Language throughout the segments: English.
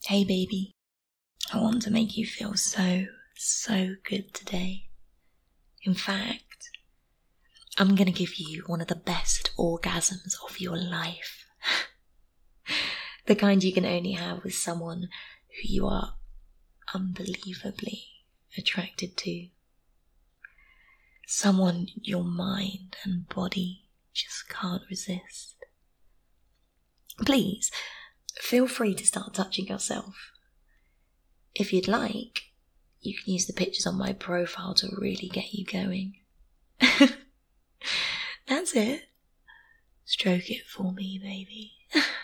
Hey baby, I want to make you feel so good today. In fact, I'm gonna give you one of the best orgasms of your life. The kind you can only have with someone who you are unbelievably attracted to. Someone your mind and body just can't resist. Please, feel free to start touching yourself. If you'd like, you can use the pictures on my profile to really get you going. That's it. Stroke it for me, baby.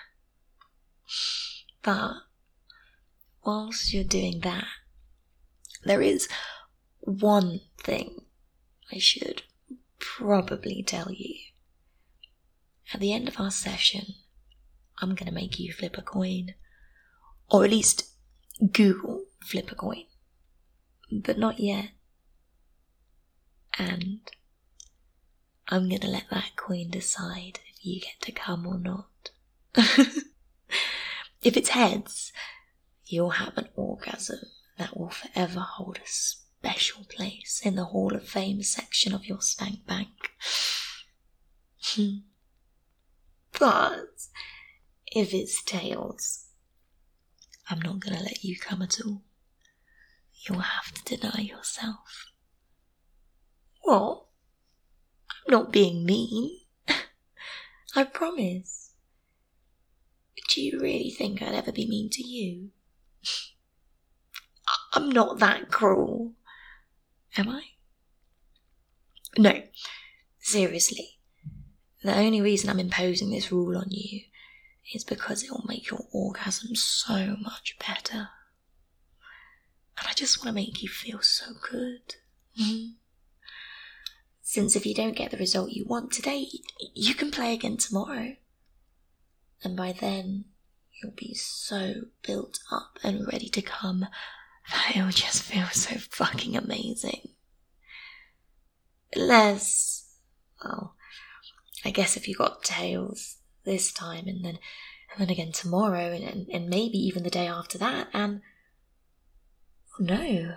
But whilst you're doing that, there is one thing I should probably tell you. At the end of our session, I'm going to make you flip a coin. Or at least Google flip a coin. But not yet. And I'm going to let that coin decide if you get to come or not. If it's heads, you'll have an orgasm that will forever hold a special place in the Hall of Fame section of your spank bank. But if it's tails, I'm not going to let you come at all. You'll have to deny yourself. What? I'm not being mean. I promise. Do you really think I'd ever be mean to you? I'm not that cruel. Am I? No, seriously. The only reason I'm imposing this rule on you is because it will make your orgasm so much better. And I just want to make you feel so good. Since if you don't get the result you want today, you can play again tomorrow. And by then, you'll be so built up and ready to come that it'll just feel so fucking amazing. Unless, well, I guess if you got tails this time and then again tomorrow and maybe even the day after that, and oh no,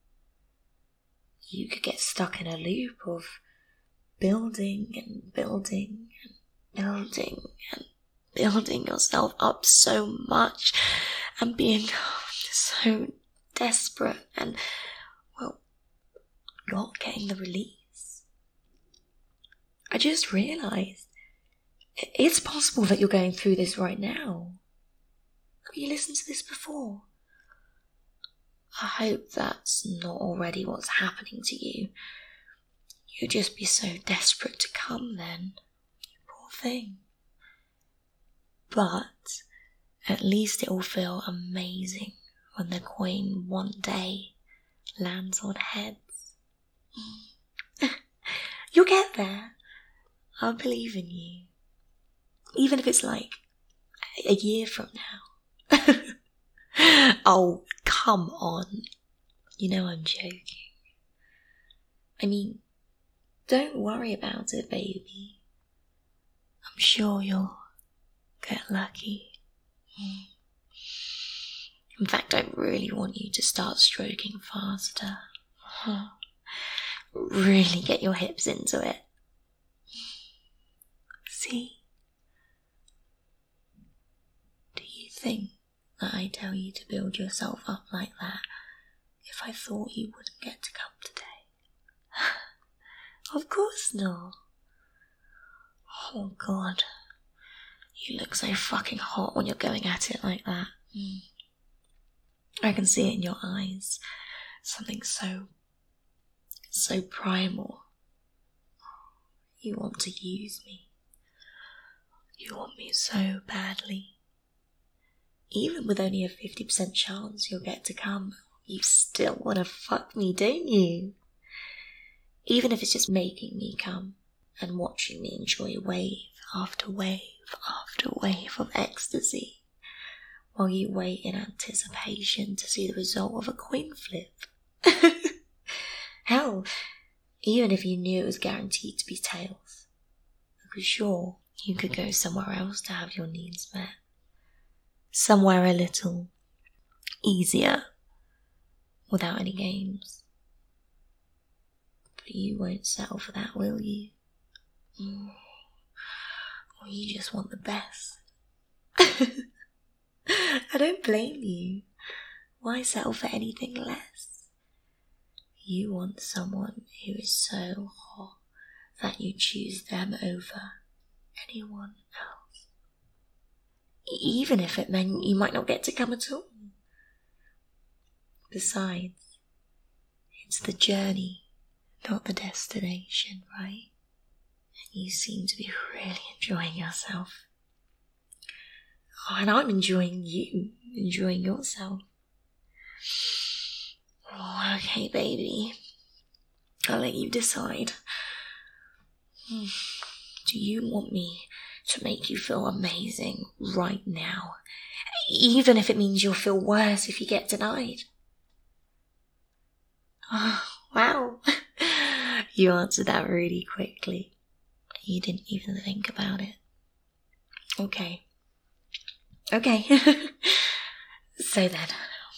you could get stuck in a loop of building and building and building and building yourself up so much and being so desperate and, well, not getting the release. I just realised it's possible that you're going through this right now. Have you listened to this before? I hope that's not already what's happening to you. You'd just be so desperate to come then. You poor thing. But at least it will feel amazing when the coin one day lands on heads. You'll get there. I believe in you. Even if it's like a year from now. Oh, come on. You know I'm joking. I mean, don't worry about it, baby. I'm sure you'll get lucky. In fact, I really want you to start stroking faster. Really get your hips into it. See? Do you think that I tell you to build yourself up like that if I thought you wouldn't get to come today? Of course not. Oh God. You look so fucking hot when you're going at it like that. I can see it in your eyes. Something so primal. You want to use me. You want me so badly. Even with only a 50% chance you'll get to come, you still want to fuck me, don't you? Even if it's just making me come and watching me enjoy wave after wave after wave of ecstasy while you wait in anticipation to see the result of a coin flip. Hell, even if you knew it was guaranteed to be tails, because sure, you could go somewhere else to have your needs met. Somewhere a little easier without any games. But you won't settle for that, will you? Or you just want the best. I don't blame you. Why settle for anything less? You want someone who is so hot that you choose them over anyone else. Even if it meant you might not get to come at all. Besides, it's the journey, not the destination, right? And you seem to be really enjoying yourself. Oh, and I'm enjoying you, enjoying yourself. Oh, okay, baby. I'll let you decide. Do you want me to make you feel amazing right now? Even if it means you'll feel worse if you get denied? Oh, wow. You answered that really quickly. You didn't even think about it. Okay. So then,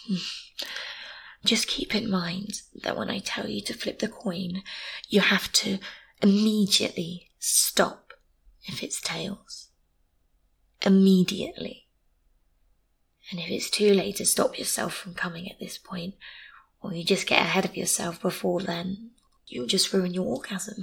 just keep in mind that when I tell you to flip the coin, you have to immediately stop if it's tails. Immediately. And if it's too late to stop yourself from coming at this point, or you just get ahead of yourself before then, you'll just ruin your orgasm.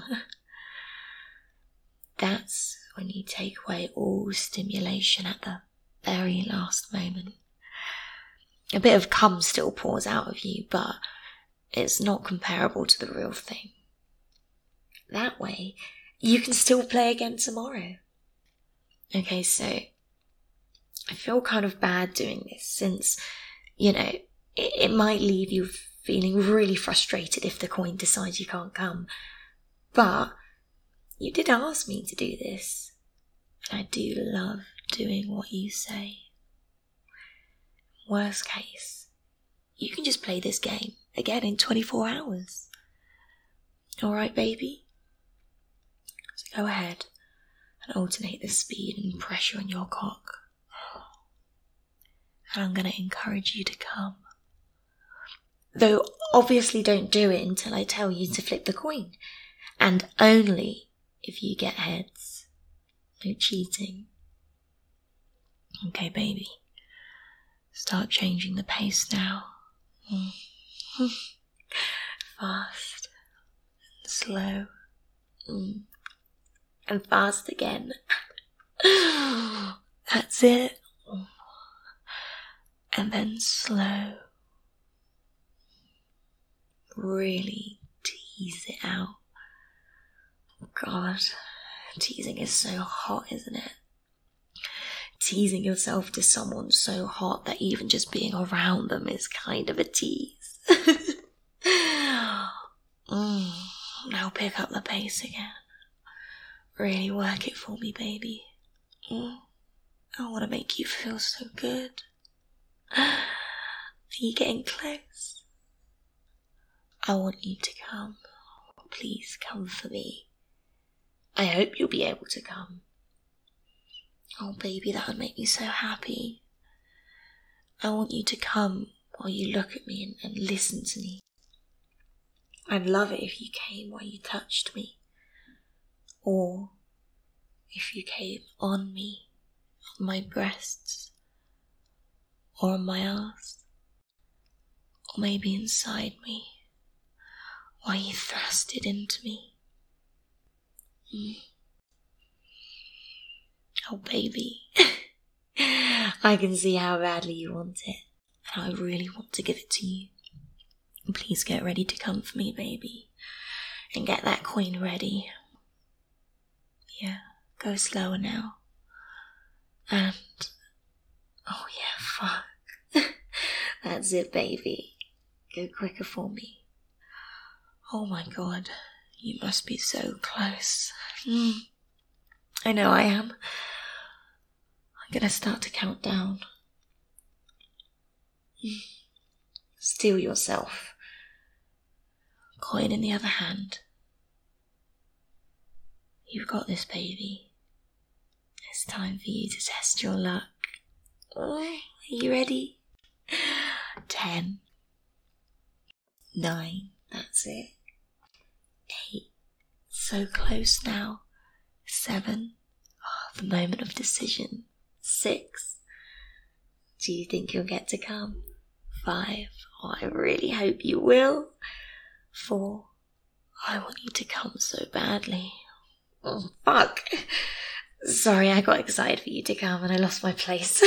That's when you take away all stimulation at the very last moment. A bit of cum still pours out of you, but it's not comparable to the real thing. That way, you can still play again tomorrow. Okay, so I feel kind of bad doing this since, it might leave you feeling really frustrated if the coin decides you can't come. But you did ask me to do this, and I do love doing what you say. Worst case, you can just play this game again in 24 hours. Alright, baby? So go ahead and alternate the speed and pressure on your cock. And I'm going to encourage you to come. Though obviously don't do it until I tell you to flip the coin. And only if you get heads. No cheating. Okay, baby. Start changing the pace now. Fast. And slow. And fast again. That's it. And then slow. Really tease it out. God, teasing is so hot, isn't it? Teasing yourself to someone so hot that even just being around them is kind of a tease. Now pick up the pace again. Really work it for me, baby. I want to make you feel so good. Are you getting close? I want you to come. Please come for me. I hope you'll be able to come. Oh, baby, that would make me so happy. I want you to come while you look at me and listen to me. I'd love it if you came while you touched me. Or if you came on me, on my breasts, or on my arse, or maybe inside me, while you thrusted into me. Oh, baby. I can see how badly you want it, and I really want to give it to you. Please get ready to come for me, baby, and get that coin ready. Yeah, go slower now. And, oh yeah, fuck. That's it, baby. Go quicker for me. Oh my God, you must be so close. I know I am. I'm gonna start to count down. Steel yourself. Coin in the other hand. You've got this, baby. It's time for you to test your luck. Are you ready? 10, 9, that's it. 8, so close now. 7, the moment of decision. 6, do you think you'll get to come? 5, I really hope you will. 4, I want you to come so badly. Oh, fuck. Sorry, I got excited for you to come and I lost my place.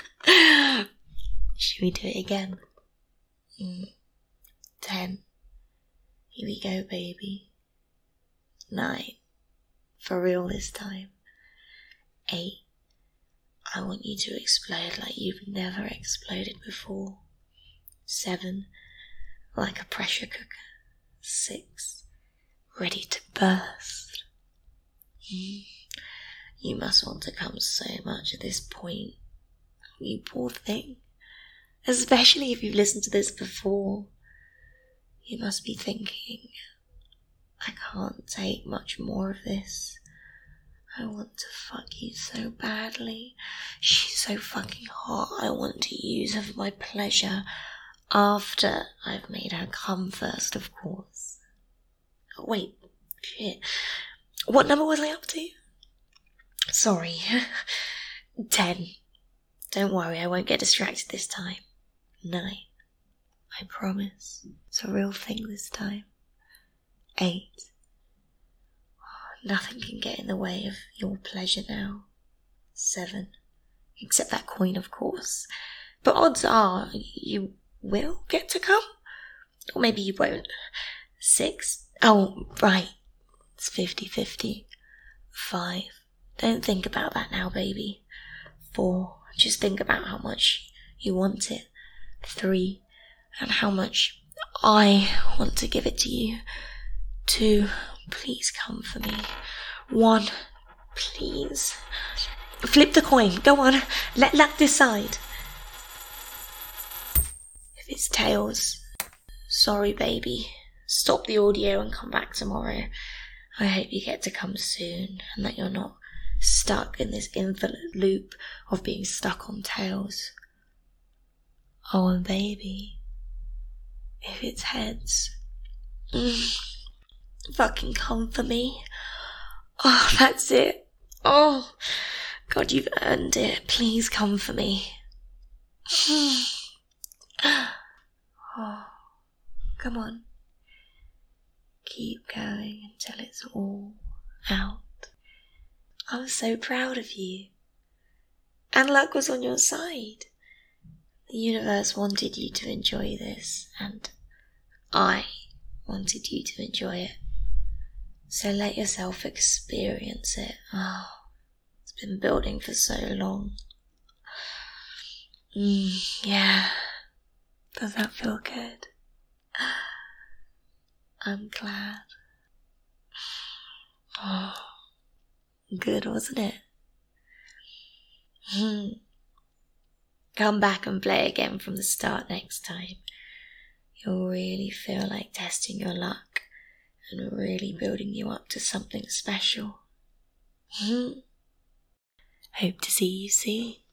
Should we do it again? 10. Here we go, baby. 9. For real this time. 8. I want you to explode like you've never exploded before. 7. Like a pressure cooker. 6. Ready to burst. You must want to come so much at this point. You poor thing. Especially if you've listened to this before. You must be thinking, I can't take much more of this. I want to fuck you so badly. She's so fucking hot. I want to use her for my pleasure. After I've made her come first, of course. Oh, wait, shit. What number was I up to? Sorry. 10. Don't worry, I won't get distracted this time. 9. I promise. It's a real thing this time. 8. Nothing can get in the way of your pleasure now. 7. Except that coin, of course. But odds are you will get to come. Or maybe you won't. 6. Oh, right. It's 50-50. 5. Don't think about that now, baby. 4. Just think about how much you want it. 3. And how much I want to give it to you. 2. Please come for me. 1. Please. Flip the coin. Go on. Let luck decide. If it's tails, sorry, baby. Stop the audio and come back tomorrow. I hope you get to come soon and that you're not stuck in this infinite loop of being stuck on tails. Oh, and baby, if it's heads, fucking come for me. Oh, that's it. Oh, God, you've earned it. Please come for me. Oh, come on. Keep going until it's all out. I'm so proud of you. And luck was on your side. The universe wanted you to enjoy this, and I wanted you to enjoy it. So let yourself experience it. Oh, it's been building for so long. Yeah. Does that feel good? I'm glad. Oh, good, wasn't it? Come back and play again from the start next time. You'll really feel like testing your luck and really building you up to something special. Hope to see you soon.